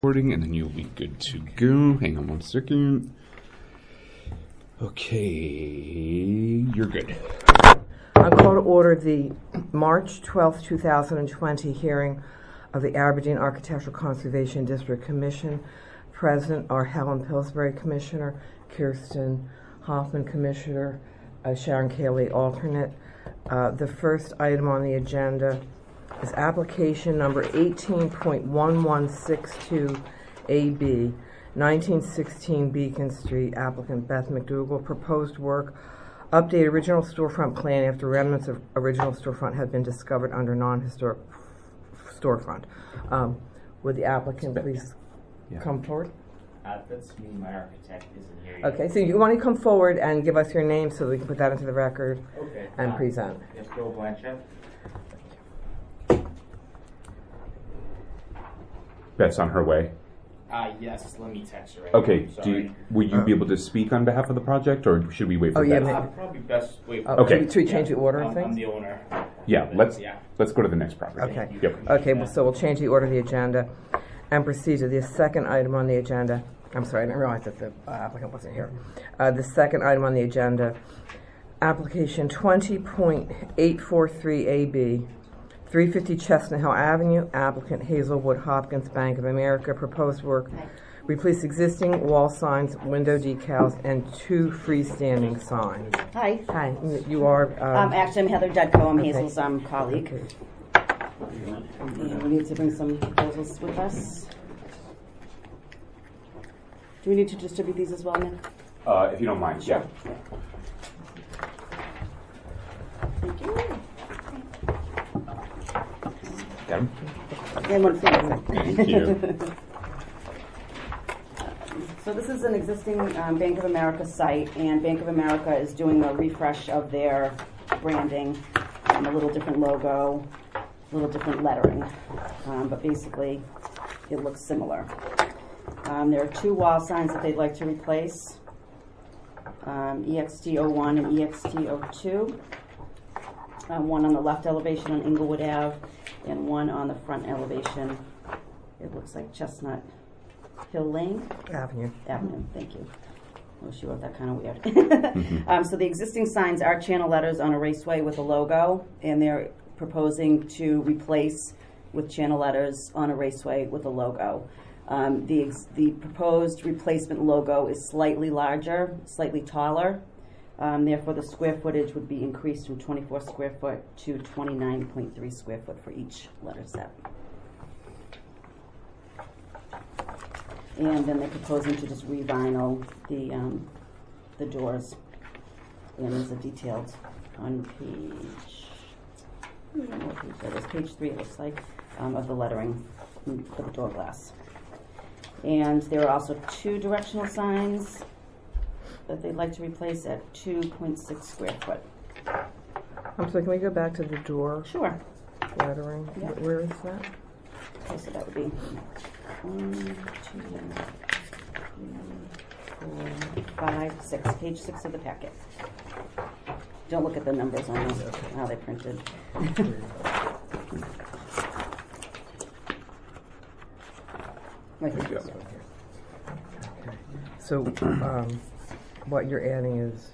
And then you'll be good to go. Hang on one second. Okay, you're good. I call to order the March 12th, 2020 hearing of the Aberdeen Architectural Conservation District Commission. Present are Helen Pillsbury, Commissioner, Kirsten Hoffman, Commissioner, Sharon Cayley, alternate. The first item on the agenda is application number 18.1162AB, 1916 Beacon Street, applicant Beth McDougall. Proposed work, update original storefront plan after remnants of original storefront have been discovered under non-historic storefront. Would the applicant please come forward? That's me, my architect isn't here yet. Okay, so you want to come forward and give us your name so we can put that into the record and present. Yes, Bill Blanchett. Beth's on her way. Yes, let me text her right Okay, now. will you be able to speak on behalf of the project, or should we wait for Beth? Probably best wait for Okay. Should we change the order of things? I'm the owner. Yeah, let's go to the next property. Okay. Yep. Okay, well, so we'll change the order of the agenda and proceed to the second item on the agenda. I'm sorry, I didn't realize that the applicant wasn't here. The second item on the agenda, application 20.843AB, 350 Chestnut Hill Avenue, applicant Hazelwood Hopkins, Bank of America. Proposed work, replace existing wall signs, window decals, and 2 freestanding signs. Hi. Hi, you are... Actually, I'm Heather Dudko. I'm okay. Hazel's colleague. Okay. And we need to bring some proposals with us. Do we need to distribute these as well, Nick? If you don't mind, Sure. Thank you. Get him. And one for you. Thank you. So this is an existing Bank of America site, and Bank of America is doing a refresh of their branding, a little different logo, a little different lettering, but basically it looks similar. There are 2 wall signs that they'd like to replace, EXT01 and EXT02, one on the left elevation on Inglewood Ave, and one on the front elevation. It looks like Chestnut Hill Lane? Avenue, thank you. Oh, she wrote that kind of weird. So the existing signs are channel letters on a raceway with a logo, and they're proposing to replace with channel letters on a raceway with a logo. The proposed replacement logo is slightly larger, slightly taller. Therefore, the square footage would be increased from 24 square foot to 29.3 square foot for each letter set. And then they're proposing to just re-vinyl the doors. And there's a detailed on page, I don't know what page that is, page 3 it looks like, of the lettering for the door glass. And there are also 2 directional signs that they'd like to replace at 2.6 square foot. I'm sorry, can we go back to the door Sure. lettering? Yep. Where is that? Okay, so that would be 1, 2, 3, 4, 5, 6. Page 6 of the packet. Don't look at the numbers on them, how they're printed. Right here. Okay. So, what you're adding is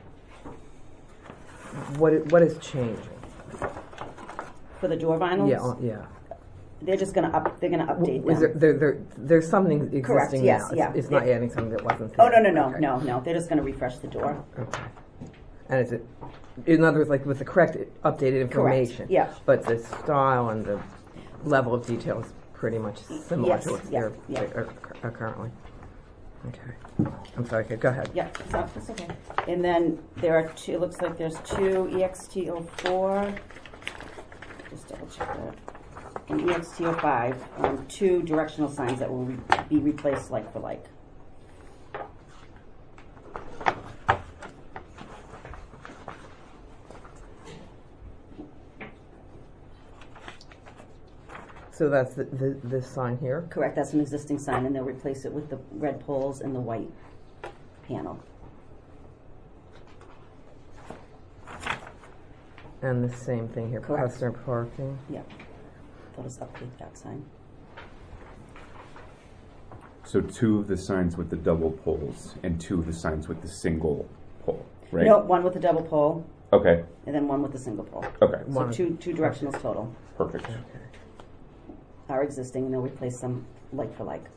what is changing? For the door vinyls? Yeah. They're just gonna update Is them. there's something existing Correct, now. yes, yeah. It's not adding something that wasn't Oh, there. no. Okay. No. They're just gonna refresh the door. Okay. And is it, in other words, like with the correct updated information? Correct, yeah. But the style and the level of detail is pretty much similar Yes, to what's yeah, there yeah. currently. Okay. I'm sorry, okay, go ahead. Yeah, that's okay. And then there are 2, it looks like there's 2 EXT04, just double check that, and EXT05, 2 directional signs that will be replaced like for like. So that's this sign here? Correct, that's an existing sign, and they'll replace it with the red poles and the white panel. And the same thing here, Correct. customer parking. Yeah. They'll just update that sign. So 2 of the signs with the double poles and 2 of the signs with the single pole, right? No, one with the double pole Okay. and then one with the single pole. Okay. So two directionals total Perfect. are existing, and they'll replace them like for like.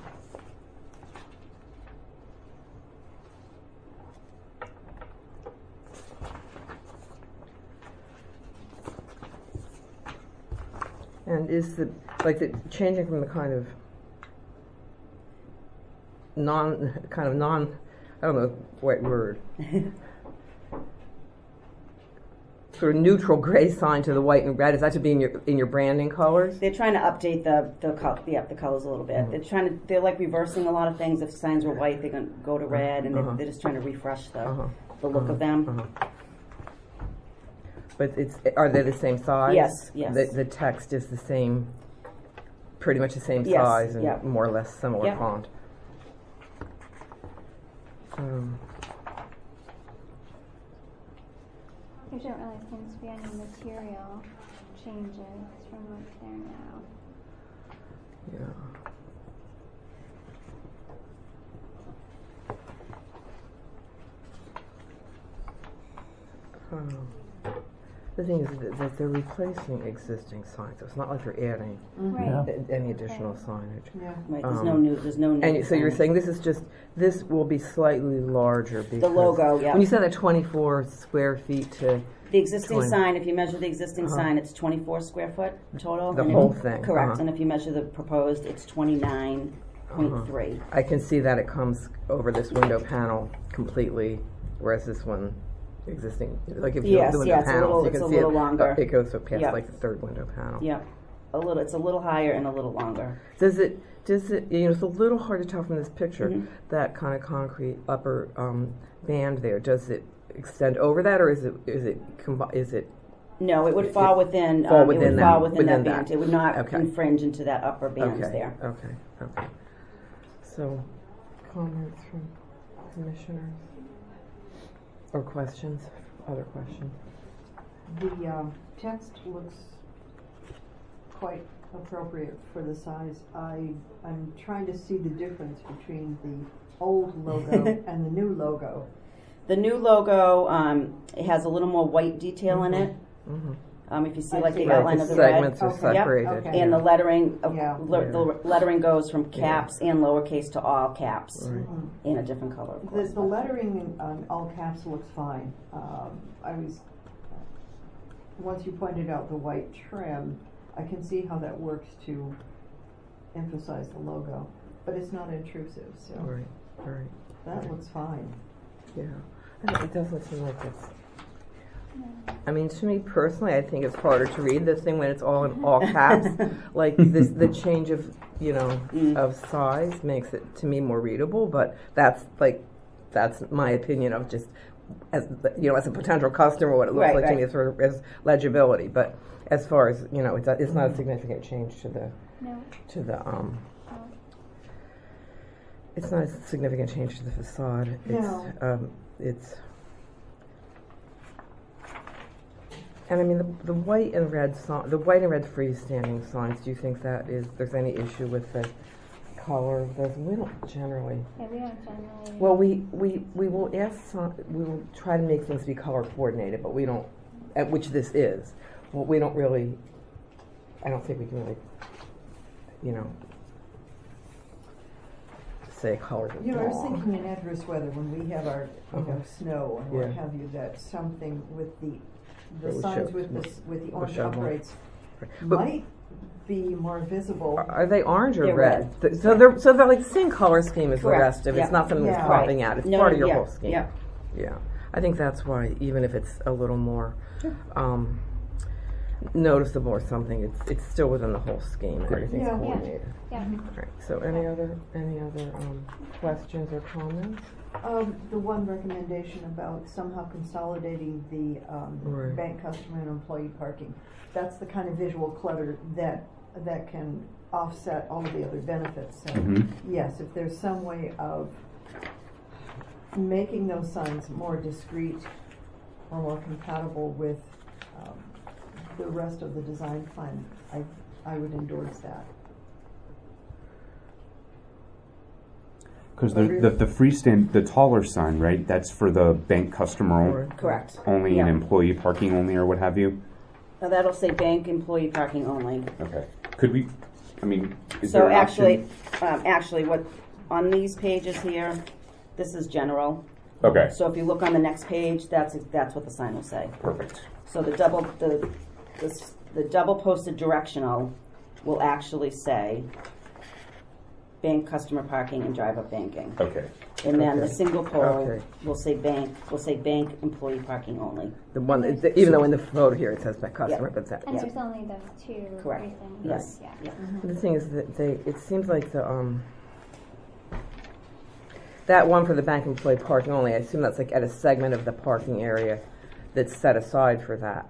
And is the changing from the kind of non I don't know what word sort of neutral gray sign to the white and red, is that to be in your branding colors? They're trying to update the colors a little bit. They're like reversing a lot of things. If signs were white, they're going to go to red, and they're just trying to refresh the look of them. But are they the same size? Yes. The text is the same, pretty much the same Yes, size and yeah. more or less similar Yeah. font. There don't really seem to be any material changes from what's there now. Yeah. The thing is that they're replacing existing signs. So it's not like they're adding Right. any additional signage. Yeah. Right, there's no new. And so you're signage. saying this will be slightly larger because The logo, yeah. When you said that 24 square feet to The existing 20. sign, if you measure the existing sign, it's 24 square foot total. The and whole if- thing, Correct, uh-huh. and if you measure the proposed, it's 29.3. I can see that it comes over this window panel completely, whereas this one existing, like if you Yes, look at the window yeah, panels, you it's can a see little it. longer. It goes up past Yeah. like the third window panel. Yep, it's a little higher and a little longer. Does it? It's a little hard to tell from this picture. Mhm. That kind of concrete upper band there. Does it extend over that, or is it? No, it would fall within. fall it within would that- fall within within that band. that. It would not Okay. infringe into that upper bands Okay. there. Okay. So, comments from commissioners or questions? Other questions? The text looks quite appropriate for the size. I'm trying to see the difference between the old logo and the new logo. The new logo, it has a little more white detail in it. Mm-hmm. If you see I like see. the Right, outline the of the segments red. are Okay. separated. Okay. And the lettering, Yeah. the lettering goes from caps and lowercase to all caps Right. in a different color, of course. The lettering on all caps looks fine. Once you pointed out the white trim, I can see how that works to emphasize the logo, but it's not intrusive, so Right. that looks fine. Yeah. It doesn't seem like it's. I mean, to me personally, I think it's harder to read this thing when it's all in all caps. Like this, the change of of size makes it to me more readable. But that's my opinion of just as as a potential customer, what it looks Right, like to right. me as legibility. But as far as it's not a significant change to the No. to it's not a significant change to the facade. No. It's and I mean the white and red freestanding signs. Do you think there's any issue with the color of those? We don't generally. Yeah, we don't generally. Well, we will we will try to make things be color coordinated, but we don't. At which this is, well, we don't really. I don't think we can really, say colors are I was wrong. thinking in adverse weather, when we have our snow and what Yeah. have you, that something with the It would signs show- with the would orange show more. operates But- might be more visible. Are they orange or They're red? red. So they're like the same color scheme as the Correct. rest of it. Yeah. It's not something that's Yeah. popping out. It's No, part of your yeah, whole scheme. yeah. Yeah. I think that's why, even if it's a little more noticeable or something, it's still within the whole scheme. Great. Everything's Yeah. coordinated. Yeah. Right. So any other questions or comments? The one recommendation about somehow consolidating the Right. bank customer and employee parking. That's the kind of visual clutter that can offset all of the other benefits. So Mhm. yes, if there's some way of making those signs more discreet or more compatible with the rest of the design plan, I would endorse that. Because the freestand, the taller sign, right? That's for the bank customer Correct. only Yeah. and employee parking only, or what have you. Now that'll say bank employee parking only. Okay. Could we? I mean, is So there an actually, what on these pages here, this is general. option? Okay. So if you look on the next page, that's what the sign will say. Perfect. So the double posted directional will actually say bank customer parking and drive up banking. Okay. And then the Okay. single pole Okay. will say bank employee parking only. The one, even though in the photo here it says by customer, Yeah. but that. And Yeah. there's only those two Correct. recent Yes. ones, Yeah. The thing is that it seems like that one for the bank employee parking only, I assume that's like at a segment of the parking area that's set aside for that.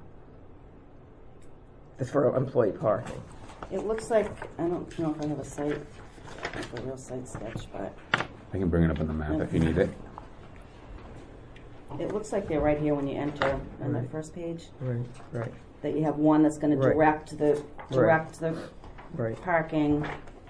It's for employee parking. It looks like, I don't know if I have a real site sketch, but I can bring it up on the map if you need it. it looks like they're right here when you enter on the Right. first page. Right. That you have one that's going to Right. direct the Right. parking.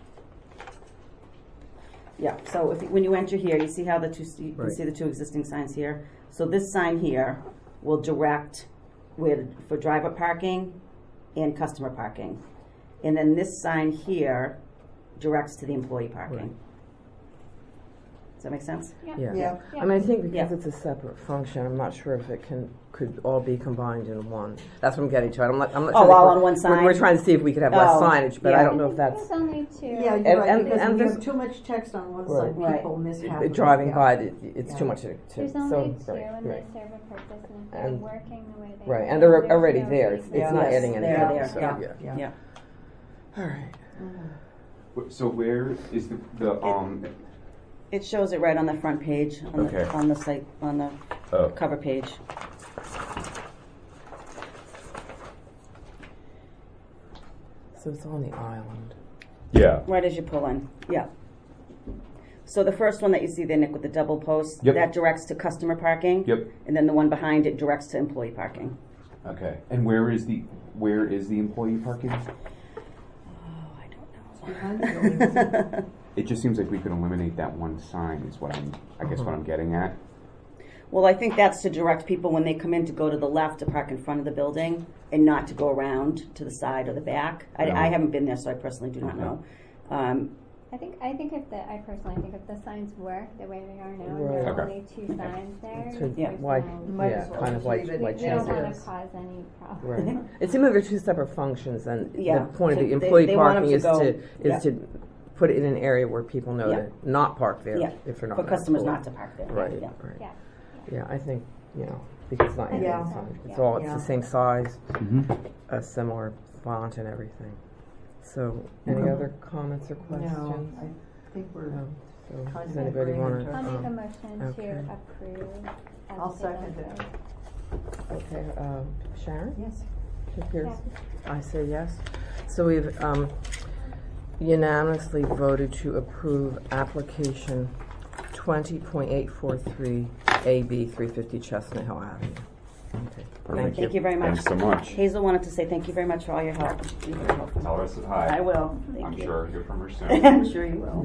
Yeah. So when you enter here, you see how you can Right. see the two existing signs here. So this sign here will direct for driver parking and customer parking, and then this sign here directs to the employee parking. Right. Does that make sense? Yeah. Yeah. Yeah. I mean, I think because Yeah. it's a separate function, I'm not sure if it could all be combined in one. That's what I'm getting to. I'm not Oh, sure that all we're- on one sign? We're trying to see if we could have less Oh, signage, but yeah. I don't know if that's There's only two. Yeah, And- you're right, and- because and if you there's- have too much text on one Right. side, people miss half of it. driving yeah. by. It's Yeah. too much to. There's so, only two, right, and right. they serve a purpose, and if they're And- working the way they Right, are, and they're there's already no there. It's reason. not Yes, adding they're anything. there. So, Yeah. yeah. Yeah. All right. So where is the It shows it right on the front page Okay. on the site on the Oh. cover page. So it's on the island. Yeah. Right as you pull in. Yeah. So the first one that you see there, Nick, with the double post, Yep. that directs to customer parking. Yep. And then the one behind it directs to employee parking. Okay. And where is the employee parking? Oh, I Behind the building, isn't it? don't know. It just seems like we could eliminate that one sign. Is what I guess what I'm getting at. Well, I think that's to direct people when they come in to go to the left to park in front of the building and not to go around to the side or the back. I haven't been there, so I personally do not Okay. know. I personally think if the signs work the way they are now, and Right. there are Okay. only two signs there, So Yeah. there's why? no, Might Yeah, as well kind of just like leave it. like we don't change want it. to cause any problem. Right. It seems like they're two separate functions, and Yeah. the point of So the they- employee they want parking them is to go- to yeah. put it in an area where people know Yeah. to not park there Yeah. if they're not For in customers school. not to park there. Right. Yeah. Right. Yeah. Yeah, I think because it's not adding Yeah. sign. It's Yeah. all it's Yeah. the same size, Mm-hmm. a similar font and everything. So, any other comments or questions? No, I think we're, So, kind does of anybody agreeing want in to? I'll make a motion okay. to approve. as I'll second it. presented. Okay, Sharon? yes. Pierce? Yeah. I say yes. So we've unanimously voted to approve application 20.843 AB 350 Chestnut Hill Avenue. Okay, thank you. Thank you very much. Thanks so much. Hazel wanted to say thank you very much for all your help. You've been helpful. Tell her I said hi. I will. Thank I'm you. sure I'll hear from her soon. I'm sure you will.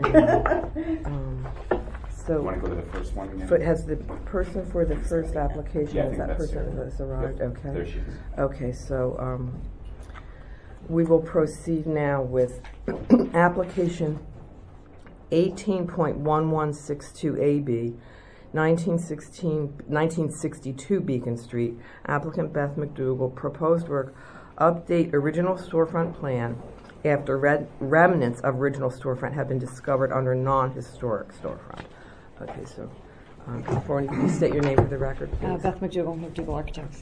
You want So, to go to the first one again? has the person for the first application, Yeah, I is think that that's person her. has arrived? Yep, Okay. There she is. Okay, so we will proceed now with application 18.1162 AB, 1962 Beacon Street, applicant Beth McDougall, proposed work, update original storefront plan after remnants of original storefront have been discovered under non-historic storefront. Okay, so before you state your name for the record, please. Beth McDougall, McDougall Architects.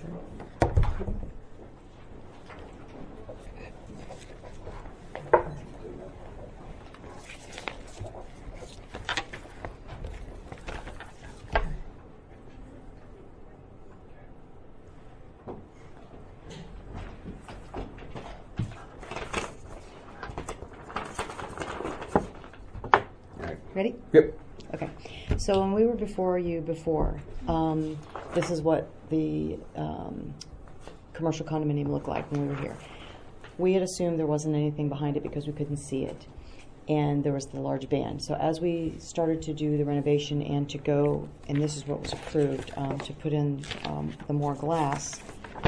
All right. Ready? Yep. Okay. So when we were before you before, this is what the commercial condominium looked like when we were here. We had assumed there wasn't anything behind it because we couldn't see it. and there was the large band. So as we started to do the renovation and to go, and this is what was approved, to put in the more glass,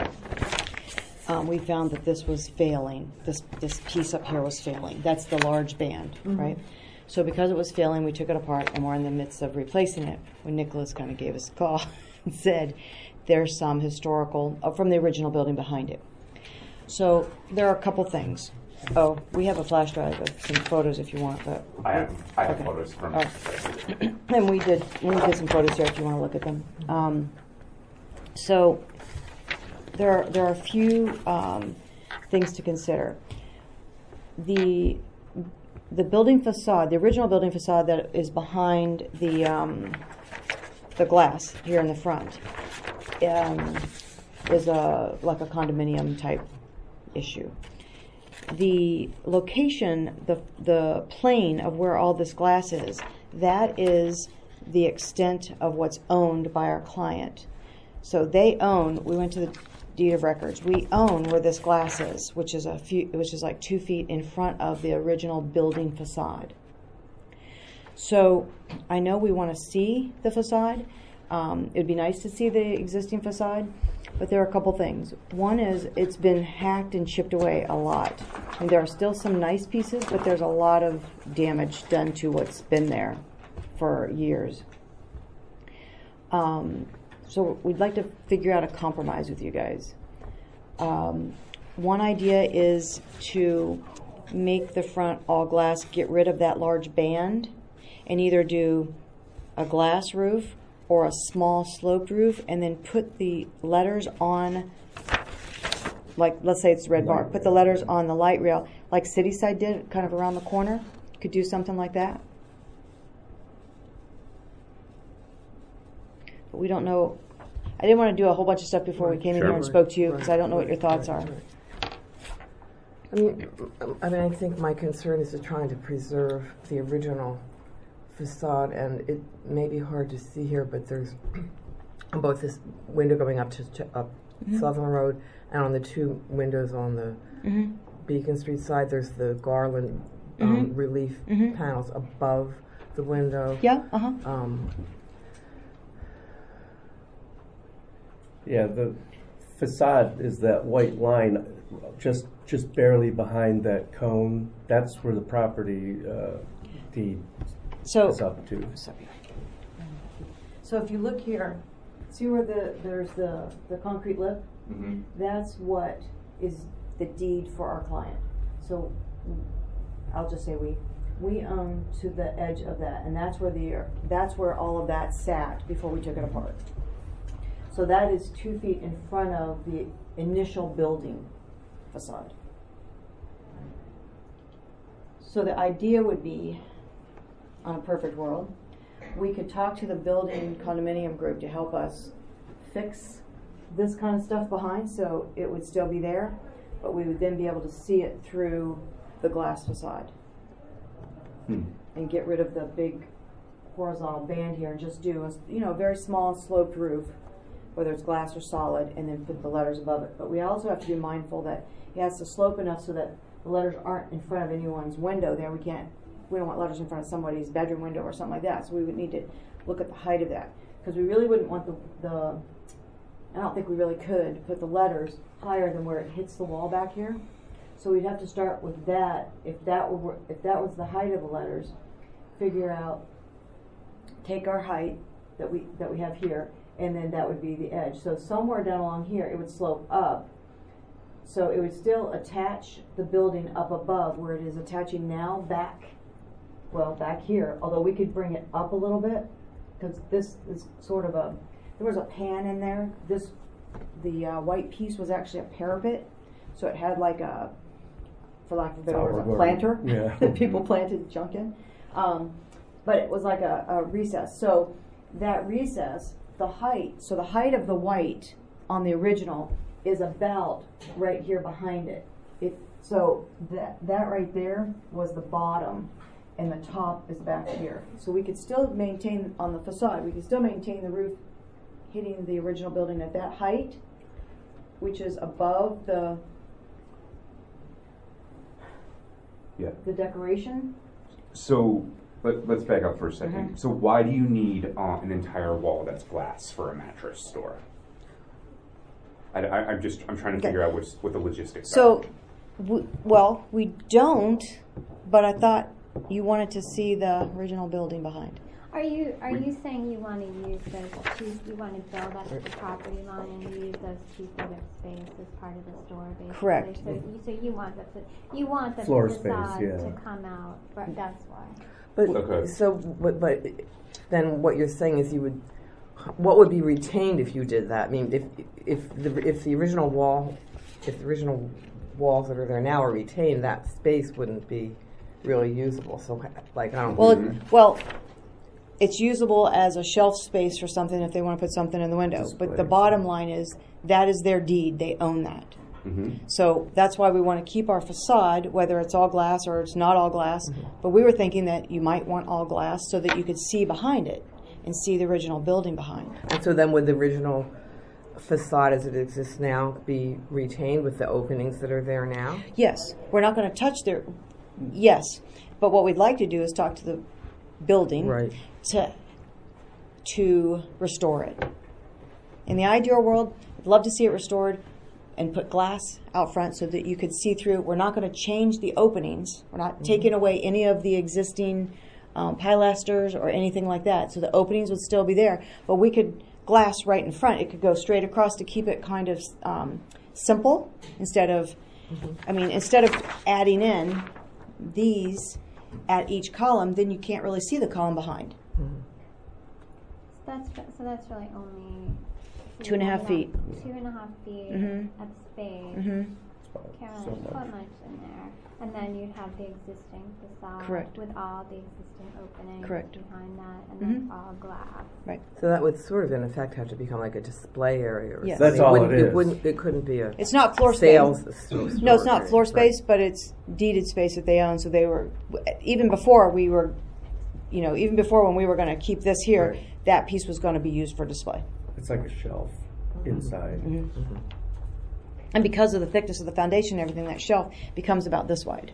we found that this was failing. This piece up here was failing. That's the large band, right? So because it was failing, we took it apart, and we're in the midst of replacing it when Nicholas kind of gave us a call and said there's some historical from the original building behind it. So there are a couple things. Oh, we have a flash drive of some photos if you want, but I have okay. photos from. Oh. And we did some photos here if you want to look at them. So there are a few things to consider. The building facade, the original building facade that is behind the glass here in the front, is like a condominium type issue. The location, the plane of where all this glass is, that is the extent of what's owned by our client. So they own. We went to the deed of records. We own where this glass is, which is like 2 feet in front of the original building facade. So I know we want to see the facade. It'd be nice to see the existing facade, but there are a couple things. One is it's been hacked and chipped away a lot. And there are still some nice pieces, but there's a lot of damage done to what's been there for years. So we'd like to figure out a compromise with you guys. One idea is to make the front all glass, get rid of that large band, and either do a glass roof or a small sloped roof, and then put the letters on, like, let's say it's Red Bar, put the letters on the light rail, like Cityside did, kind of around the corner. Could do something like that. But we don't know. I didn't want to do a whole bunch of stuff before we came in here and spoke to you, because I don't know what your thoughts are. I mean, I think my concern is to trying to preserve the original facade, and it may be hard to see here, but there's both this window going up to Sutherland Road, and on the two windows on the Beacon Street side, there's the garland relief panels above the window. Yeah. Yeah, the facade is that white line, just barely behind that cone. That's where the property deed is up to. Sorry. So if you look here, see where there's the concrete lip? Mm-hmm. That's what is the deed for our client. So I'll just say we own to the edge of that, and that's where all of that sat before we took it apart. So that is 2 feet in front of the initial building facade. So the idea would be, on a perfect world, we could talk to the building condominium group to help us fix this kind of stuff behind, so it would still be there, but we would then be able to see it through the glass facade and get rid of the big horizontal band here and just do a very small sloped roof, whether it's glass or solid, and then put the letters above it. But we also have to be mindful that it has to slope enough so that the letters aren't in front of anyone's window there. We don't want letters in front of somebody's bedroom window or something like that. So we would need to look at the height of that, because we really wouldn't want I don't think we really could put the letters higher than where it hits the wall back here. So we'd have to start with that. If that was the height of the letters, figure out, take our height that we have here, and then that would be the edge. So somewhere down along here, it would slope up. So it would still attach the building up above where it is attaching now back here. Although we could bring it up a little bit, because this is sort of there was a pan in there. The white piece was actually a parapet. So it had like for lack of a better word, a planter that people planted junk in. But it was like a recess. So that recess, the height of the white on the original is about right here behind it. So that right there was the bottom, and the top is back here. So we could still maintain on the facade, we could still maintain the roof hitting the original building at that height, which is above the decoration. So let's back up for a second. So why do you need an entire wall that's glass for a mattress store? I'm trying to figure out what the logistics are. So, we don't, but I thought you wanted to see the original building behind. Are you saying you want to use those you want to build up the property line and use those 2 feet of space as part of the store, basically? Correct. So you want the Floor facade space, yeah. to come out, but that's why. But Okay. but then what you're saying is what would be retained if you did that? I mean, if the original walls that are there now are retained, that space wouldn't be really usable. So, like, I don't. Well, it's usable as a shelf space for something if they want to put something in the window. But the Display. bottom line is that is their deed; they own that. So that's why we want to keep our facade, whether it's all glass or it's not all glass. But we were thinking that you might want all glass so that you could see behind it and see the original building behind. And so then would the original facade as it exists now be retained with the openings that are there now? Yes, we're not going to touch their. Yes, but what we'd like to do is talk to the building Right. to restore it. In the ideal world, I'd love to see it restored and put glass out front so that you could see through. We're not going to change the openings. We're not taking away any of the existing pilasters or anything like that. So the openings would still be there, but we could glass right in front. It could go straight across to keep it kind of simple instead of, instead of adding in these at each column, then you can't really see the column behind. So that's really only 2.5 feet. 2.5 feet Mhm. of space. Mm-hmm. Can't really put much in there. And then you'd have the existing facade Correct. with all the existing openings Correct. behind that, and then all glass. Right. So that would sort of, in effect, have to become like a display area or Yes. something. That's all it is. It couldn't be a It's not floor sales space. store. No, it's not floor Right. space, but it's deeded space that they own. So they were, even before we were, even before when we were going to keep this here, Right. that piece was going to be used for display. It's like a shelf inside. And because of the thickness of the foundation and everything, that shelf becomes about this wide.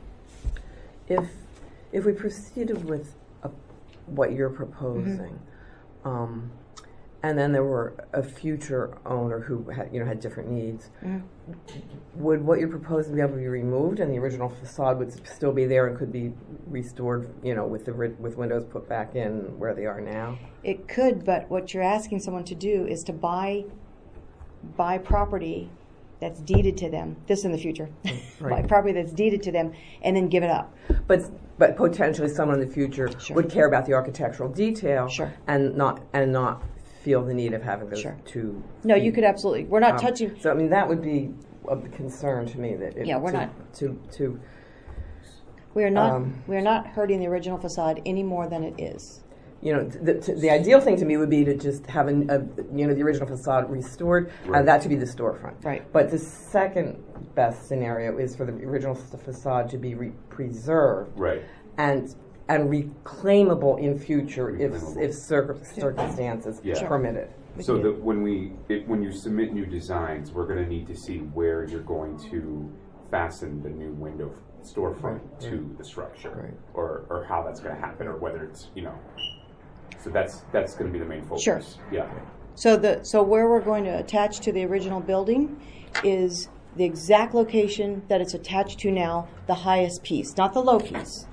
If we proceeded with what you're proposing, and then there were a future owner who had different needs, would what you're proposing be able to be removed, and the original facade would still be there and could be restored, with windows put back in where they are now? It could, but what you're asking someone to do is to buy property that's deeded to them. This in the future, Right. buy property that's deeded to them, and then give it up. But potentially someone in the future Sure. would care about the architectural detail, Sure. and not feel the need of having those Sure. two. No, you could absolutely. We're not touching. So that would be of concern to me that Yeah, we're not. to We are not. We are not hurting the original facade any more than it is. the ideal thing to me would be to just have the original facade restored, Right. and that to be the storefront. Right. But the second best scenario is for the original facade to be preserved Right. and reclaimable in future Reclaimable. if circumstances Yeah. Sure. permit it. So that when you submit new designs, we're going to need to see where you're going to fasten the new window storefront to the structure, Right. or how that's going to happen, or whether it's So that's going to be the main focus. Sure. Yeah. So where we're going to attach to the original building is the exact location that it's attached to now, the highest piece, not the low piece.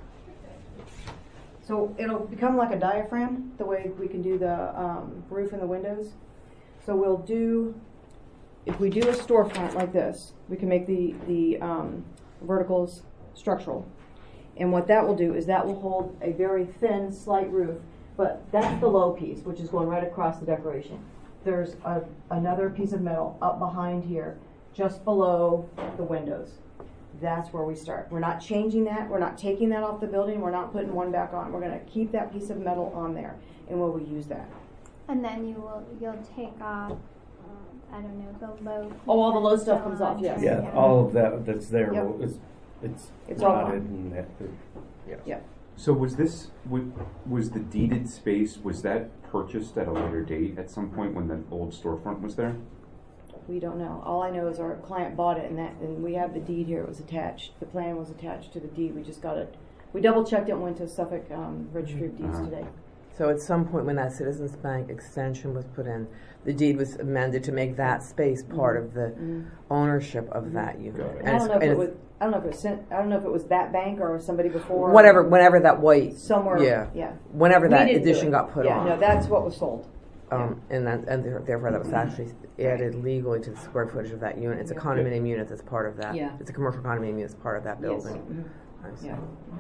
So it'll become like a diaphragm, the way we can do the roof and the windows. So if we do a storefront like this, we can make the verticals structural. And what that will do is that will hold a very thin, slight roof, but that's the low piece, which is going right across the decoration. There's another piece of metal up behind here, just below the windows. That's where we start. We're not changing that. We're not taking that off the building. We're not putting one back on. We're going to keep that piece of metal on there, and we'll reuse that. And then you'll take off, I don't know, the low. Oh, all the low pieces stuff still comes on off, yes. there, Yeah, all of that's there. Yep. It's all rotted gone. and Yeah. So was the deeded space, was that purchased at a later date at some point when the old storefront was there? We don't know. All I know is our client bought it, and we have the deed here. It was attached. The plan was attached to the deed. We just got We double checked it and went to Suffolk Registry of Deeds today. So at some point when that Citizens Bank extension was put in, the deed was amended to make that space part of the ownership of that unit. I don't know if it was. I don't know if it was that bank or somebody before. Whenever that white somewhere. Yeah. Whenever We that didn't do addition it. got put yeah, on. no, that's what was sold. And therefore that was actually added legally to the square footage of that unit. It's a condominium unit that's part of that. Yeah. It's a commercial condominium unit that's part of that Yes. building. I see. Yeah.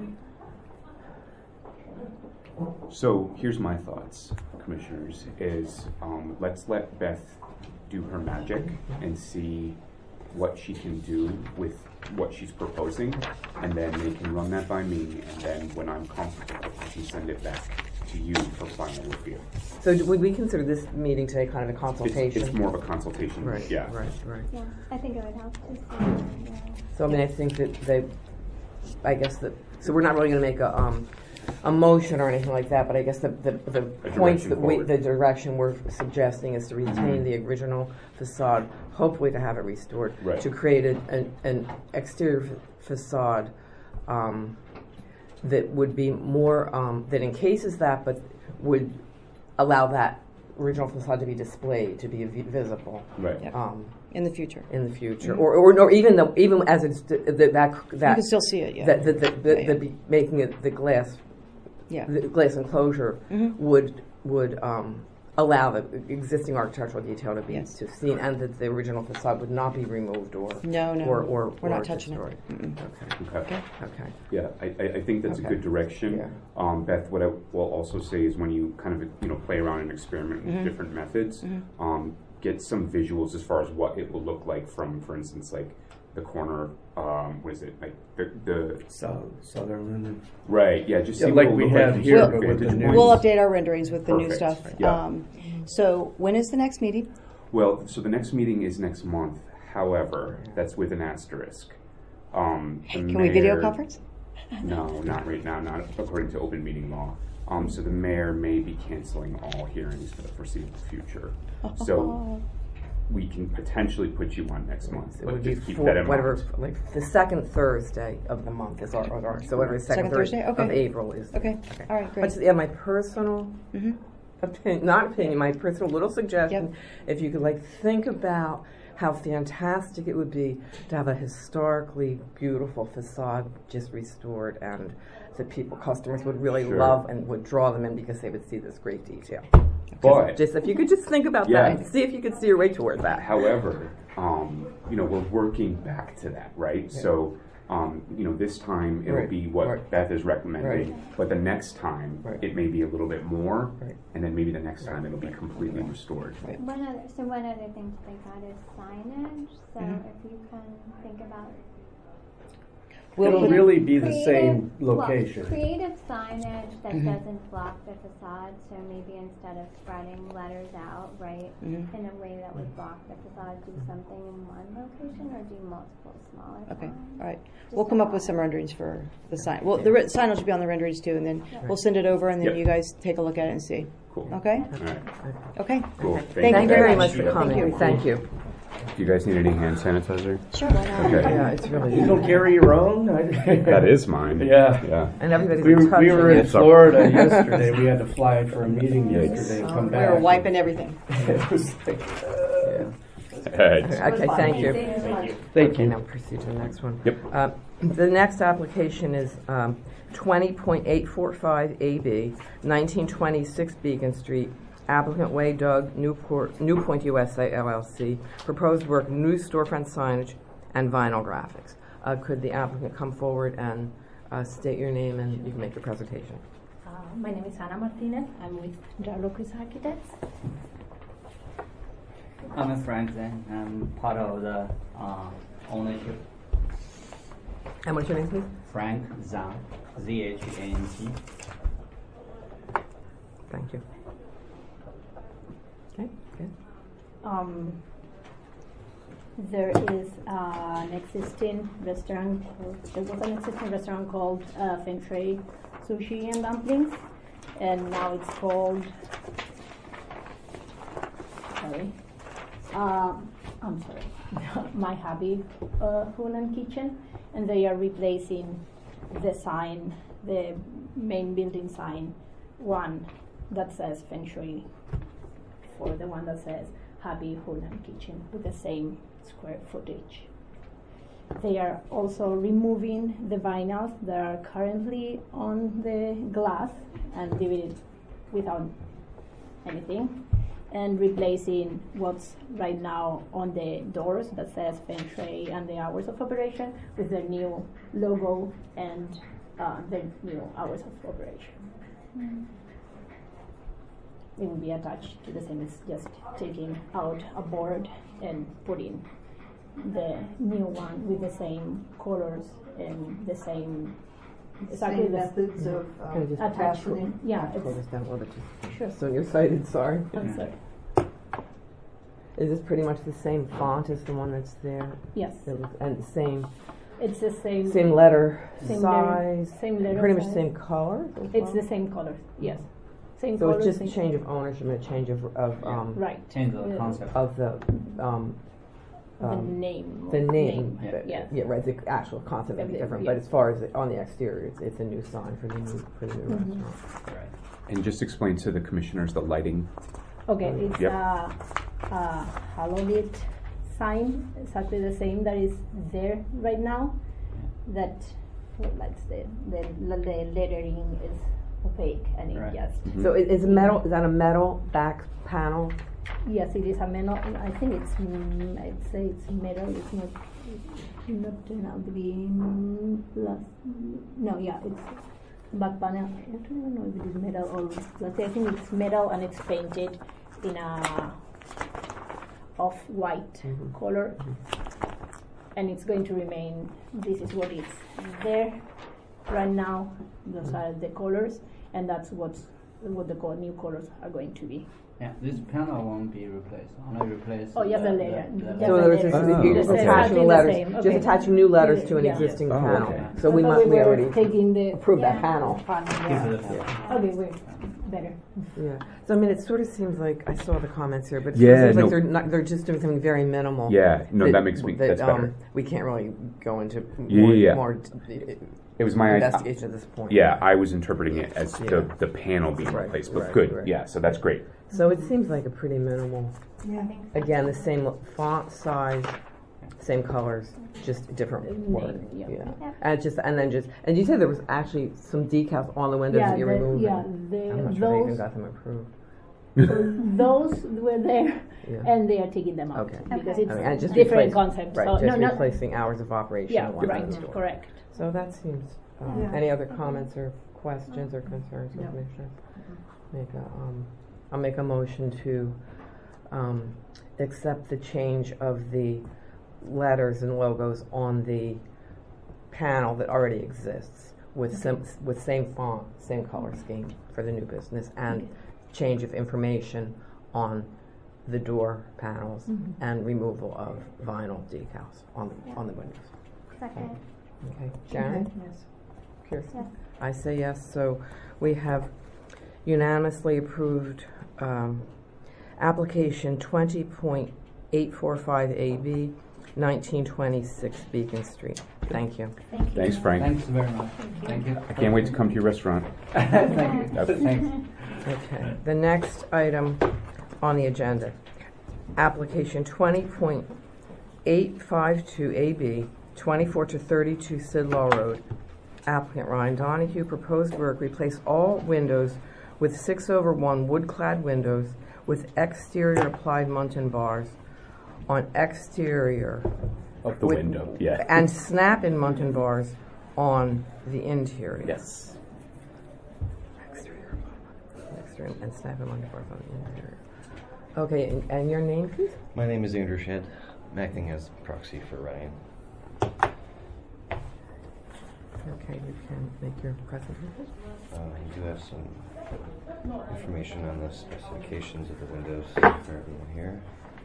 So here's my thoughts, commissioners, is let's let Beth do her magic and see what she can do with what she's proposing, and then they can run that by me, and then when I'm comfortable, I can send it back to you for final review. So would we consider this meeting today kind of a consultation? It's more of a consultation. Right, Yeah. right. Yeah, I think it would help to see. So I mean, I think that so we're not really going to make a motion or anything like that, but I guess the points that the direction we're suggesting is to retain the original facade, hopefully to have it restored, to create an exterior facade that would be more, that encases that, but would allow that original facade to be displayed, to be visible. Right. In the future. In the future, or even as it's that You can still see it. Yeah. Making it the glass. Yeah. The glass enclosure would allow the existing architectural detail to be seen, and that the original facade would not be removed or we're not touching destroyed. Okay. Okay. Yeah, I think that's a good direction. Yeah. Beth, what I will also say is when you kind of play around and experiment with different methods, get some visuals as far as what it will look like from, for instance, like the corner. What is it like the Sutherland? Right. Yeah. Just see like what we it'll had look like here, from but with the vantage new- points. We'll update our renderings with the new Perfect. stuff. Yeah. So when is the next meeting? Well, so the next meeting is next month. However, that's with an asterisk. Can we video conference? No, not right now, not according to open meeting law. So the mayor may be canceling all hearings for the foreseeable future. So we can potentially put you on next month, It but would be just keep that in mind. like the second Thursday of the month is our so whatever the second Thursday Okay. of April is. Okay. All right. Great. But my personal my personal little suggestion, if you could think about how fantastic it would be to have a historically beautiful facade just restored, and that customers would really love and would draw them in because they would see this great detail. But Just if you could just think about that and see if you could see your way toward that. however, we're working back to that, right? Yeah. So, this time it'll be what Beth is recommending, but the next time it may be a little bit more, and then maybe the next time it'll be completely restored. One other thing to think about is signage. So if you can think about It'll really be the same location. Creative signage that doesn't block the facade. So maybe instead of spreading letters out, in a way that would block the facade, do something in one location or do multiple smaller signs. All right. We'll come up with some renderings for the sign. Well, the signage will be on the renderings too, and then we'll send it over, and then you guys take a look at it and see. Cool. Okay? All right. Okay. Cool. Thank Thank you very much Beth. for coming. Thank you. Do you guys need any hand sanitizer? Sure. Okay. Yeah, it's really You don't carry your own? That is mine. Yeah. Yeah. and everybody's We touching were in it. Florida yesterday. We had to fly for a meeting yesterday and come We back. were wiping everything. It was like, Okay, thank you. thank Okay, you. now proceed to the next one. Yep. The next application is 20.845 AB, 1926 Beacon Street, applicant Way Doug, Newpoint USA LLC, proposed work, new storefront signage, and vinyl graphics. Could the applicant come forward and state your name, and you can make your presentation? My name is Ana Martinez. I'm with Jarlocris Architects. I'm a Frank Zhang. I'm part of the ownership. And what's your name, please? Frank Zhang, Z-H-A-N-G. Thank you. Okay, good. There is an existing restaurant. There was an existing restaurant called Feng Shui Sushi and Dumplings, and now it's called. I'm sorry. My Hobby Hunan Kitchen, and they are replacing the sign the main building sign, one that says Feng Shui, for the one that says Happy Hunan Kitchen with the same square footage. They are also removing the vinyls that are currently on the glass and leaving it without anything, and replacing what's right now on the doors that says Feng Shui and the hours of operation with the new logo and the new hours of operation. It will be attached to the same. It's just taking out a board and putting the new one with the same colors and the same exactly Same the methods of Can I just attaching. yeah. Pull It's this down a little bit. Just sure. so nearsighted, sorry. I'm sorry. Is this pretty much the same font as the one that's there? Yes, And the same it's the same. same letter Same size? letter- same letter Pretty much size. same color? as It's well? the same colors. Yes, same So colors. it's just a same- change of ownership and a change of Right. Change the Yeah. concept. of the The name. the name. Yeah. but- Yes. Yeah, right. The actual concept may be Yeah. different, but as far as on the exterior, it's a new sign for the new Mhm. restaurant. Right. And just explain to the commissioners the lighting. Okay, it's Yep. a halolit sign, exactly the same that is there right now. That lights the lettering is opaque and it Right. just Mhm. So is metal? Is that a metal back panel? yes, it is a metal. I think it's I'd say it's metal. It's not turned out to be glass. No, yeah, it's back panel. I don't even know if it is metal or glass. I think it's metal and it's painted in a off-white Mhm. color, and it's going to remain. This is what it's there right now. Those are the colors, and that's what the new colors are going to be. Yeah, this panel won't be replaced. Only replace. Oh, yeah, the layer. the Yeah, So the there's letters. Oh, you're just okay. attaching Exactly the letters, same, just okay. attaching new letters to an Yeah. existing Oh, panel. okay. So we I thought must we were already taking the approved that yeah, panel. This is the panel. Okay, we're better. Yeah. So I mean, it sort of seems like I saw the comments here, but it Yeah, seems like no. they're just doing something very minimal. Yeah, no, that makes me, that's better. We can't really go into Yeah, more, yeah, yeah. more It was my investigation at this point. Yeah, I was interpreting it as Yeah. the panel being Right, replaced, but right, good. right. Yeah, so that's great. So it seems like a pretty minimal. Yeah. Again, the same font size, same colors, just different Name, word. yeah. Yep. And you said there was actually some decals on the windows that you removed. yeah, I'm not sure they even those got them approved. those were there, Yeah. and they are taking them out Okay. because Okay. it's And just different replace- concepts. Right, so just no, replacing hours of operation. yeah, along right, the door. correct. So that seems. Yeah. Any other comments or questions or concerns from No. commissioners? I'll make a motion to accept the change of the letters and logos on the panel that already exists with same font, same color scheme for the new business, and Okay. change of information on the door panels Mhm. and removal of vinyl decals on the windows. Second. Okay, Sharon? Yes. Kirsten? Yes. I say yes, so we have unanimously approved application 20.845 AB, 1926 Beacon Street. Thank you. Thank you. Thanks, Frank. Thanks very much. Thank you. I can't wait to come to your restaurant. Thank you. Okay. Thanks. Okay, the next item on the agenda, application 20.852 AB, 24 to 32 Sidlaw Road. Applicant Ryan Donahue, proposed work, replace all windows with 6/1 wood-clad windows with exterior applied Muntin bars on exterior Of the with- window, yeah. and snap-in Muntin bars on the interior. Yes. Exterior and snap-in Muntin bars on the interior. Okay, and your name, please? My name is Andrew Shedd. I'm acting as proxy for Ryan. Okay, you can make your presentation. You do have some information on the specifications of the windows for everyone here.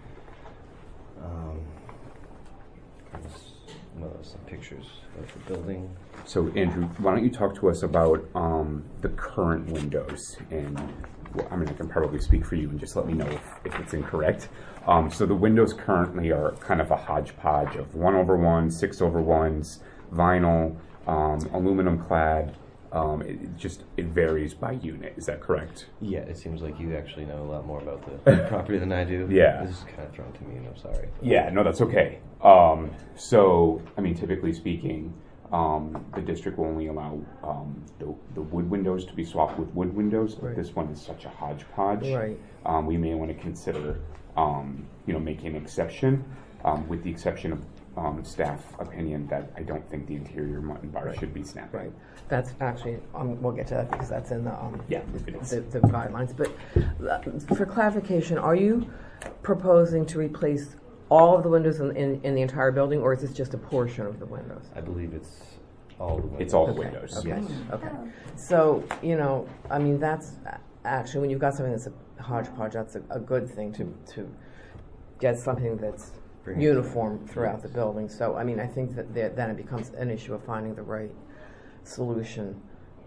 Some pictures of the building. So, Andrew, why don't you talk to us about the current windows? And well, I mean, I can probably speak for you and just let me know if it's incorrect. So the windows currently are kind of a hodgepodge of 1/1, 6/1s, vinyl, aluminum clad, It varies by unit. Is that correct? Yeah, it seems like you actually know a lot more about the property than I do. Yeah. This is kind of thrown to me, and I'm sorry. Yeah, no, that's okay. So, I mean, typically speaking, the district will only allow the wood windows to be swapped with wood windows, but Right. this one is such a hodgepodge. Right. We may want to consider, making an exception, with the exception of staff opinion that I don't think the interior mutton bar Right. should be snapping. Right. That's actually, we'll get to that because that's in the, Yeah, it is. the guidelines. But for clarification, are you proposing to replace all of the windows in the entire building, or is this just a portion of the windows? I believe it's all the windows. It's all the Okay, windows. Okay. Yes. Okay. So, I mean, that's actually, when you've got something that's a hodgepodge, that's a good thing to get something that's Bring it uniform throughout the building. So, I mean, I think that then it becomes an issue of finding the right solution.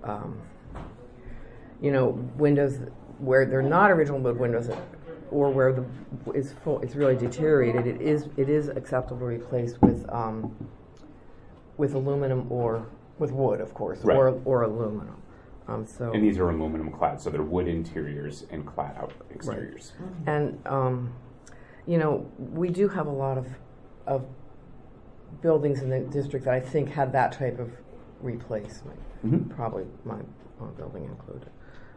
Windows where they're not original wood windows, or where it's really deteriorated, it is acceptable to replace with aluminum or with wood, of course, Right. or aluminum. So And these are aluminum clad, so they're wood interiors and clad out exteriors. and we do have a lot of buildings in the district that I think had that type of replacement. Mhm. Probably my building included.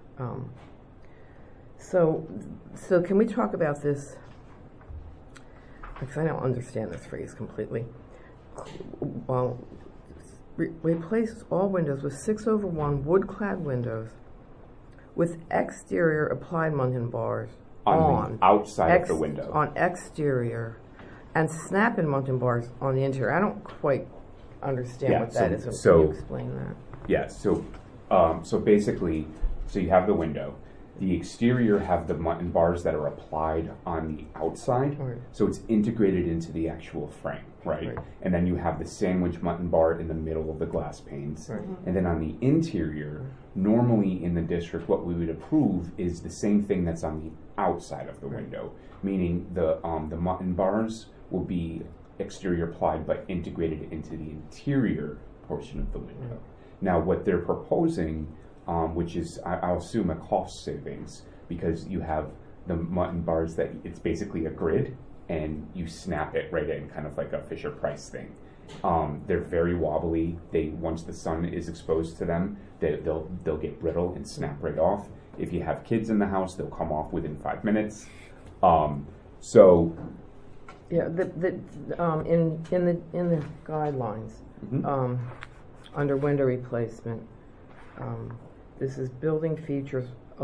So can we talk about this? Because I don't understand this phrase completely. Well, replace all windows with 6/1 wood-clad windows with exterior applied muntin bars On the outside of the window. on exterior, and snap-in muntin bars on the interior. I don't quite understand Yeah, what that is. so- Can you explain that? Yeah, so basically, you have the window. The exterior have the mutton bars that are applied on the outside, Right. so it's integrated into the actual frame, right? Right. And then you have the sandwich mutton bar in the middle of the glass panes. Right. And then on the interior, normally in the district, what we would approve is the same thing that's on the outside of the window, meaning the mutton bars will be exterior applied but integrated into the interior portion of the window. Now, what they're proposing, which is, I'll assume, a cost savings, because you have the mutton bars that it's basically a grid, and you snap it right in, kind of like a Fisher Price thing. They're very wobbly. Once the sun is exposed to them, they'll get brittle and snap right off. If you have kids in the house, they'll come off within 5 minutes. So Yeah, in the guidelines, Mhm. Under window replacement, this is building features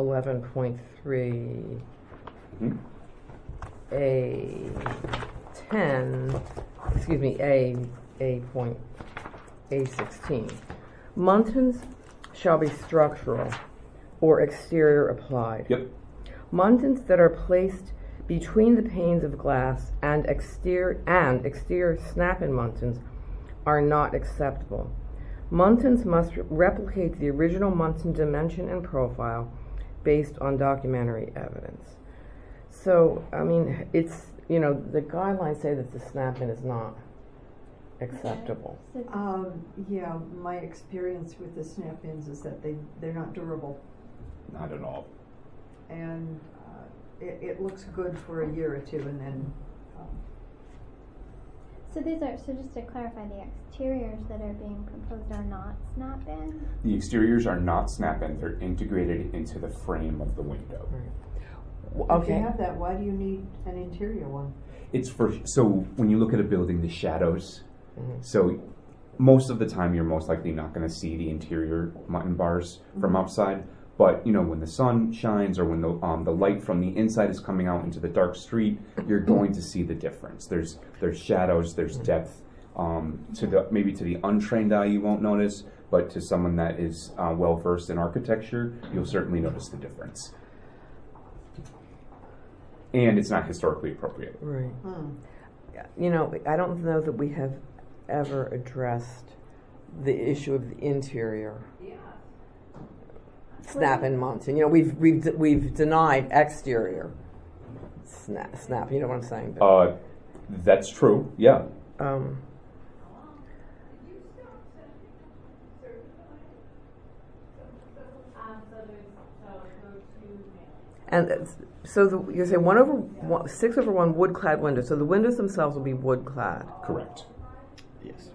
11.3 Mhm. A16. Muntins shall be structural or exterior applied. Yep. Muntins that are placed between the panes of glass and exterior snap-in muntins are not acceptable. Muntins must replicate the original muntin dimension and profile based on documentary evidence. So, I mean, it's, the guidelines say that the snap-in is not acceptable. So Yeah, my experience with the snap-ins is that they're not durable, Not at all. and it looks good for a year or two, and then so just to clarify, the exteriors that are being proposed are not snap-in? The exteriors are not snap-in. They're integrated into the frame of the window. if you Okay. have that, why do you need an interior one? So when you look at a building, the shadows. So most of the time, you're most likely not going to see the interior mutton bars from outside. But when the sun shines, or when the light from the inside is coming out into the dark street, you're going to see the difference. There's shadows, there's depth. Maybe to the untrained eye, you won't notice, but to someone that is well versed in architecture, you'll certainly notice the difference. And it's not historically appropriate. Right. I don't know that we have ever addressed the issue of the interior snap-in muntin. We've denied exterior snap. You know what I'm saying? That's true. Yeah. And so you're saying 6/1 wood-clad windows. So the windows themselves will be wood-clad. Correct. Yes.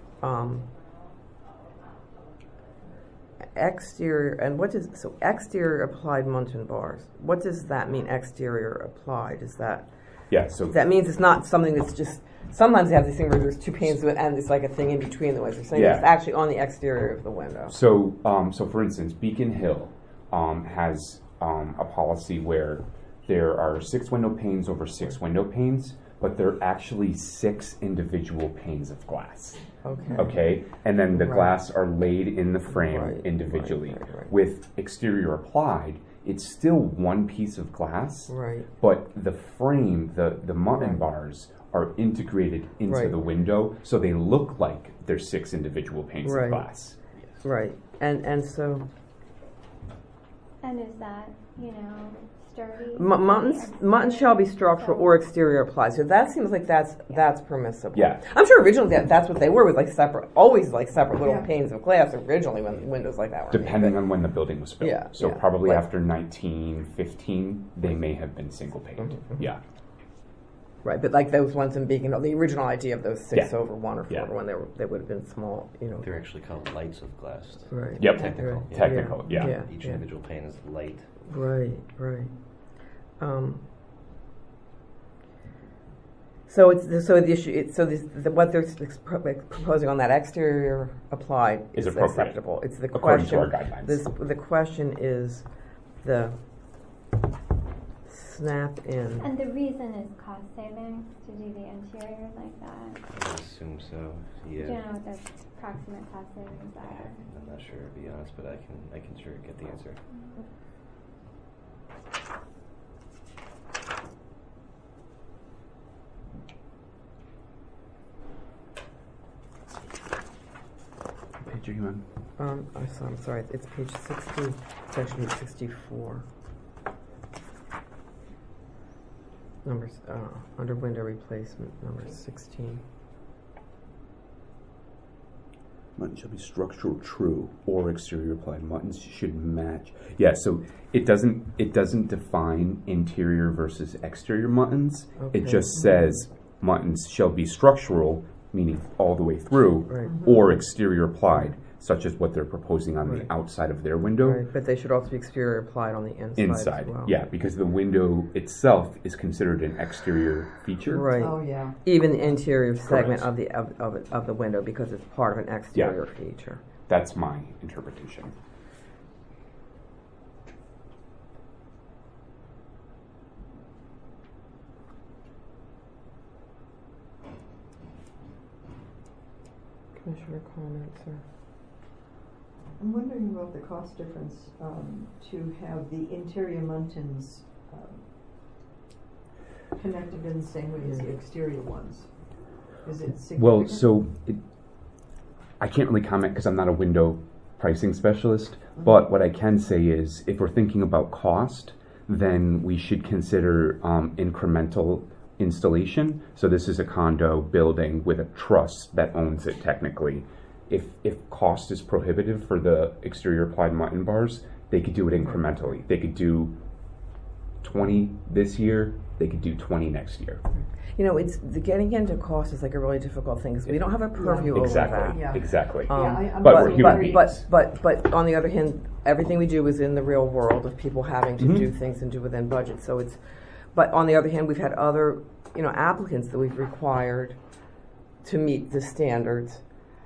Exterior, and exterior applied muntin bars. What does that mean? Exterior applied, is that? Yeah. So That means it's not something that's just. Sometimes they have this thing where there's two panes to it, and it's like a thing in between the windows. You're saying Yeah. it's actually on the exterior of the window. So, for instance, Beacon Hill has a policy where there are 6 window panes over 6 window panes, but they're actually 6 individual panes of glass. Okay. Okay, and then the Right. glass are laid in the frame Right, individually. right. With exterior applied, it's still one piece of glass, Right. but the frame, the muntin Right. bars, are integrated into Right. the window, so they look like they're 6 individual panes Right. of glass. Right. And so And is that, sturdy? Muttons shall be structural or exterior applied. So that seems like that's permissible. Yeah. I'm sure originally that's what they were, was like separate, always like separate little Yeah. panes of glass originally when windows like that were made. Depending on when the building was built. Yeah, So yeah. probably Like- after 1915, they may have been single paned. Mhm. Yeah. Right, but like those ones in Beacon, the original idea of those 6/1 or 4/1, Yeah. they would have been small, They're actually called lights of glass. Right. Yep. Technical. Right. Technical, yeah. Each individual pane is light. Right. So the issue. What they're proposing on that exterior applied Is is appropriate, acceptable. It's the according to question. our guidelines. The question is the snap in. And the reason is cost savings to do the interior like that. I would assume so. Do you Yeah. know what the approximate cost savings are? I'm not sure to be honest, but I can sure get the answer. What page are you on? I'm sorry. It's page 60. It's actually 64. Numbers under window replacement, number 16. Muttons shall be structural true or exterior applied. Muttons should match. Yeah, so it doesn't define interior versus exterior muttons. Okay. It just says muttons shall be structural, meaning all the way through, Right. or exterior applied, such as what they're proposing on Right. the outside of their window. Right, but they should also be exterior applied on the inside as well. Yeah, because the window itself is considered an exterior feature. Right. Oh, yeah. Even the interior segment Correct. of the window, because it's part of an exterior feature. That's my interpretation. Commissioner comments or I'm wondering about the cost difference to have the interior muntins connected in the same way as the exterior ones. Is it significant? Well, so I can't really comment because I'm not a window pricing specialist, but what I can say is if we're thinking about cost, then we should consider incremental installation. So this is a condo building with a trust that owns it technically. If cost is prohibitive for the exterior applied mutton bars, they could do it incrementally. They could do 20 this year, they could do 20 next year. it's the getting into cost is like a really difficult thing because we don't have a purview Exactly, over that. Yeah. exactly. I'm But we're very human worried. beings. But on the other hand, everything we do is in the real world of people having to do things and do within budget. So but on the other hand, we've had other, applicants that we've required to meet the standards.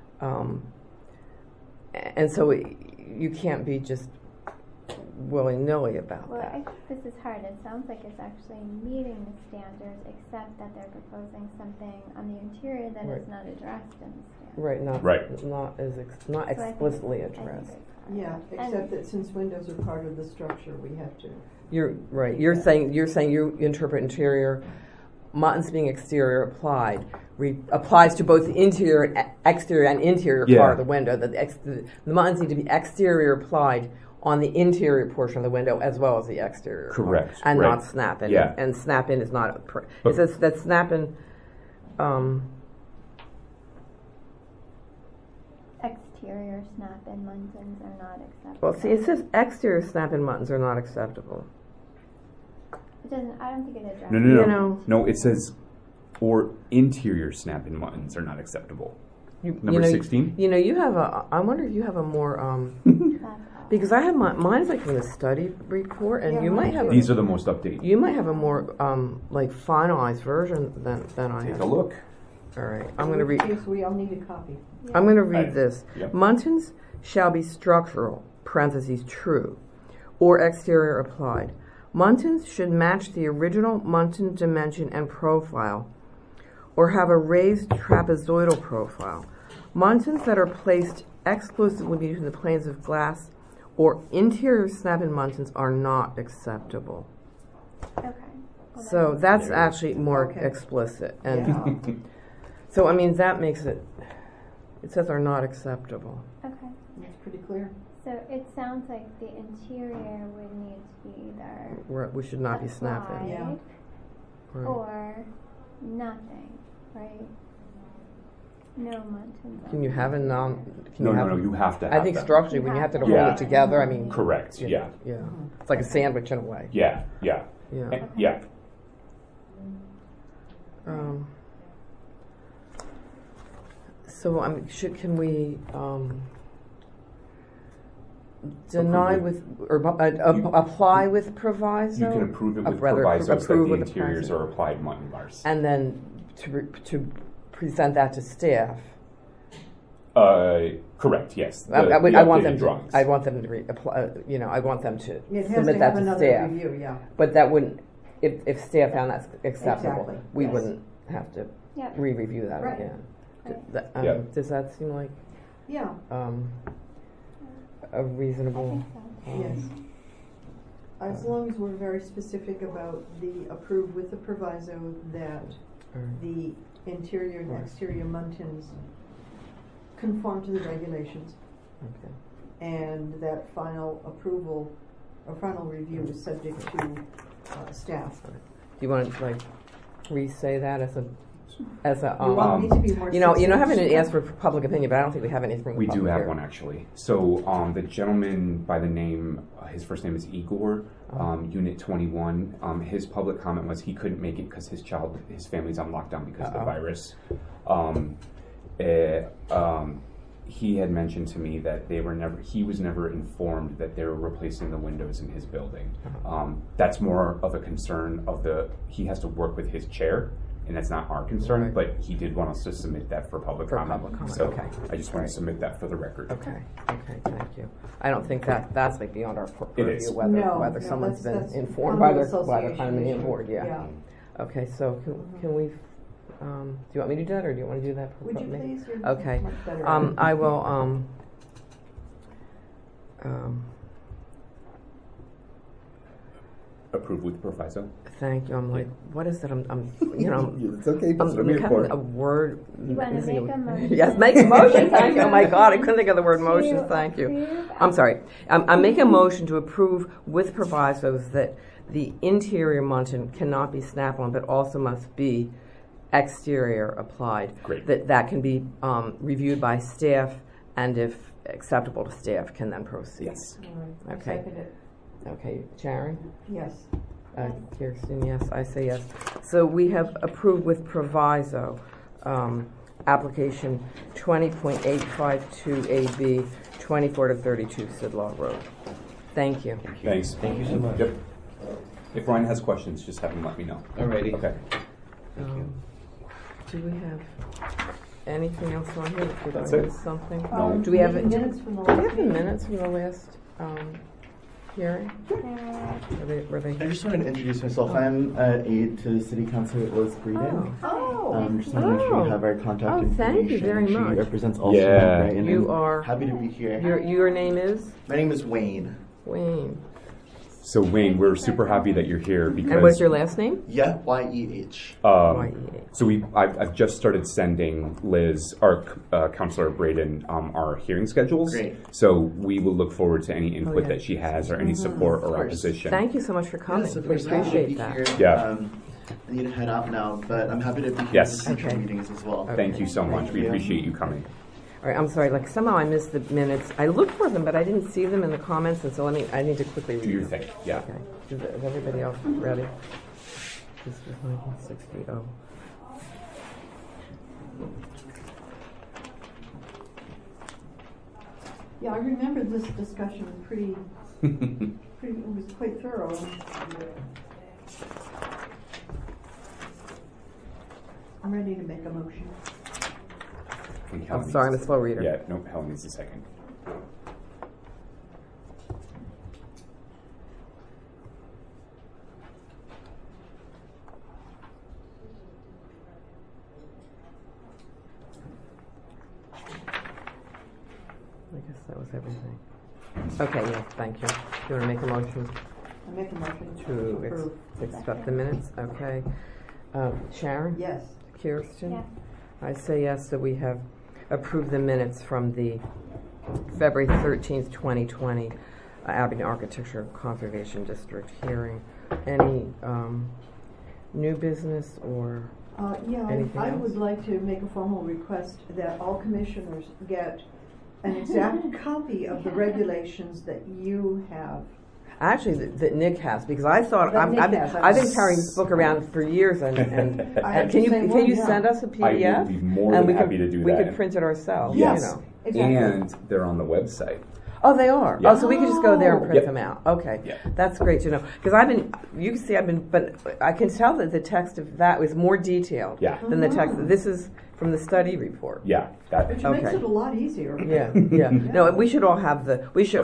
And so you can't be just willy-nilly about Well, that. I think this is hard. It sounds like it's actually meeting the standards, except that they're proposing something on the interior that Right. is not addressed in the standards. Right, not Right. not So I think- explicitly I think addressed. it's hard. Yeah, except that since windows are part of the structure, we have to. You're right. You're saying you interpret interior muttons being exterior applied applies to both the interior, exterior, and interior Yeah. part of the window. The muttons need to be exterior applied on the interior portion of the window as well as the exterior. part, Correct, and right. not snap in. Yeah. And snap in is not. It But- says that snap in. Exterior snap-in muntins are not acceptable. Well, see, it says exterior snap in muttons are not acceptable. It doesn't. I don't think it addresses. No, no, no. You know- No, it says, or interior snap-in muttons are not acceptable. Number 16? You know, you have a. I wonder if you have a more. That's all. Because I have mine's like from the study report, and Yeah, you might mine have. too. These are the most updated. You might have a more like finalized version than I Take have. a look. All right, I'm going to read. In which case, we all need a copy. I'm going to read Right. this. Yep. Muntins shall be structural (parentheses true) or exterior applied. Muntins should match the original Muntin dimension and profile, or have a raised trapezoidal profile. Muntins that are placed exclusively between the planes of glass or interior snap-in muntins are not acceptable. Okay. Well, So that's actually more Okay. explicit, and Yeah. so I mean that makes it. It says are not acceptable. Okay. That's pretty clear. So it sounds like the interior would need to be either We should not be snapping. applied Yeah. Right. or nothing, right? No muntins. Can you have a non? Can No, you no, have, no, you have to have I think them. structurally, when you have to Yeah. hold it together, I mean. Correct, yeah. Yeah. It's like a sandwich in a way. Yeah, yeah. Yeah. And- yeah. So can we deny Approve with or apply with proviso? You can approve it with Rather, provisos that approve the with interiors proviso. are applied mutton bars. And then to present that to staff. Correct, yes. I The want updated them to. drawings. I want them to apply. I want them to It has submit to that have to another staff. review, yeah. But that wouldn't. If staff found that's acceptable, Exactly, we yes. wouldn't have to Yep. re-review that Right. again. Right. Yep. Does that seem like Yeah, a reasonable? I think yes. As long as we're very specific about the approved with the proviso that the interior and Right. exterior muntins conform to the regulations, Okay. and that final approval or final review is subject to staff. Do you want to re-say that as a You want me to be more succinct? having to ask for public opinion, but I don't think we have anything. We do public have here. one actually. So the gentleman by the name, his first name is Igor, Unit 21. His public comment was he couldn't make it because his family's on lockdown because of the virus. He had mentioned to me that he was never informed that they were replacing the windows in his building. That's more of a concern he has to work with his chair, and that's not our concern, Right. but he did want us to submit that for public comment. So okay. I just want to submit that for the record. Okay, thank you. I don't think that's like beyond our purview, is. whether No, someone's been that's informed by the association condominium issue. board, yeah. Okay, so can we, do you want me to do that, or do you want to do that? Would you me? please? You're Okay, much better. I will, Approve with proviso. thank you. I'm like, what is it? I'm It's okay. That's what I'm here kind for. of a word. You want to make a motion? Yes, make a motion. Thank you. Oh my God, I couldn't think of the word motion. Thank you. approve I'm sorry. I'm making a motion to approve with provisos that the interior muntin cannot be snap-on, but also must be exterior applied. Great. That can be reviewed by staff, and if acceptable to staff, can then proceed. Yes. All right, I Okay. second it. Okay, Sharon? Yes. Kirsten, yes, I say yes. So we have approved with proviso, application 20.852AB, 24 to 32 Sidlaw Road. Thank you. Thanks. Thank you so much. Yep. If Ryan has questions, just have him let me know. Alrighty. Okay. Do we have anything else on here? Did That's I it. miss something? No. Do we have Minutes from the Do we last have the meeting? minutes from the last hearing? Were they? I just wanted to introduce myself. I'm an aide to City Councilor Liz Breeden. Just want to make sure you have our contact information. Thank you very much. She represents Ulster Yeah. Brighton. You are. Happy to be here. Your name is My name is Wayne. Wayne. So Wayne, we're super happy that you're here because. And what's your last name? Yeah, Y-E-H. Y-E-H. So I've just started sending Liz, our Councilor Braden, our hearing schedules. Great. So we will look forward to any input yeah. that she has or any support or course. opposition. Thank you so much for coming. Yes, of We course, happy to appreciate be that. here. Yeah. I need to head out now, but I'm happy to be here Yes. for future Okay. meetings as well. Thank you so much. We you. appreciate you coming. All right, I'm sorry, like somehow I missed the minutes. I looked for them, but I didn't see them in the comments, and so I need to quickly read Do your them. thing, yeah. Okay. Is everybody else ready? This was 1960. Oh. Yeah, I remember this discussion pretty, it was quite thorough. I'm ready to make a motion. I'm sorry, I'm a slow reader. Yeah, no, Helen needs a second. I guess that was everything. Okay, yes, thank you. Do you want to make a motion I make a motion to approve. accept the minutes? Okay. Sharon? Yes. Kirsten? Yes. I say yes, that we have approved the minutes from the February 13th, 2020 Abington Architecture Conservation District hearing. Any new business or Yeah, anything I else? would like to make a formal request that all commissioners get an exact copy of the regulations that you have. Actually, that Nick has, because I thought That Nick I've has. been carrying this book around for years, and I have can the same one, you yeah. send us a PDF? I would be more and than we happy could, to do we that. could print it ourselves. Yes. You know. Exactly. And they're on the website. Oh, they are. Yeah. Oh, so we could just go there and print Yep. them out. Okay, Yeah. that's great to know. Because you can see but I can tell that the text of that was more detailed Yeah. than the text. This is from the study report. Yeah, that. Which Okay. makes it a lot easier. Yeah, yeah. No, we should all have the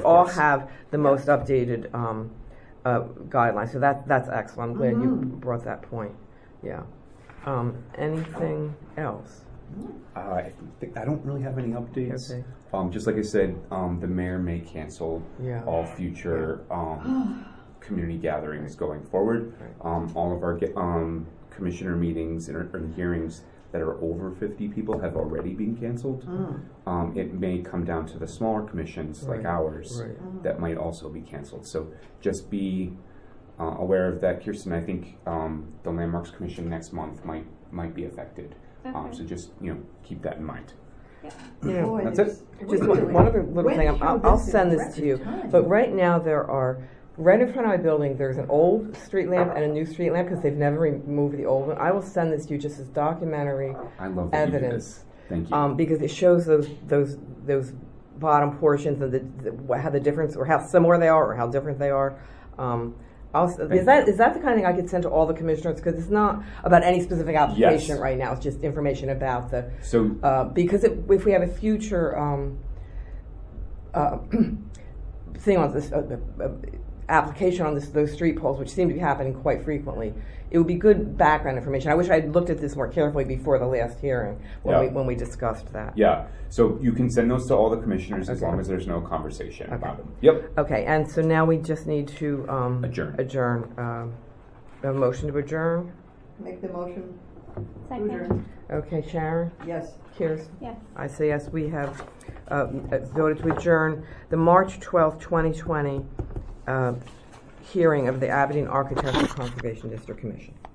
most updated guidelines. So that's excellent. I'm glad you brought that point. Yeah. Anything else? I don't really have any updates. Okay. Just like I said, the mayor may cancel Yeah. all future community gatherings going forward. All of our commissioner meetings and hearings that are over 50 people have already been canceled. It may come down to the smaller commissions like Right. ours Right. that might also be canceled. So just be aware of that, Kirsten. I think the Landmarks Commission next month might be affected. Okay. So just keep that in mind. Yeah. Boy, That's it's- it. Just we one other really little thing. went through I'll this in send a this to you. record time. But right now there are, right in front of my building, there's an old street lamp and a new street lamp because they've never removed the old one. I will send this to you just as documentary I love that you do evidence. this. Thank you. Because it shows those bottom portions and how the difference or how similar they are or how different they are. Is that the kind of thing I could send to all the commissioners? Because it's not about any specific application Yes. right now. It's just information about the. So Because if we have a future thing on this application on those street poles, which seem to be happening quite frequently, it would be good background information. I wish I'd looked at this more carefully before the last hearing when we discussed that. yeah, so you can send those to all the commissioners as Okay. long as there's no conversation Okay. about them. Yep. Okay, and so now we just need to Adjourn. A motion to adjourn. Make the motion. Second. Okay, Sharon, Yes. Kirsten. Yes. I say yes. We have voted to adjourn the March 12th, 2020 hearing of the Aberdeen Architectural Conservation District Commission.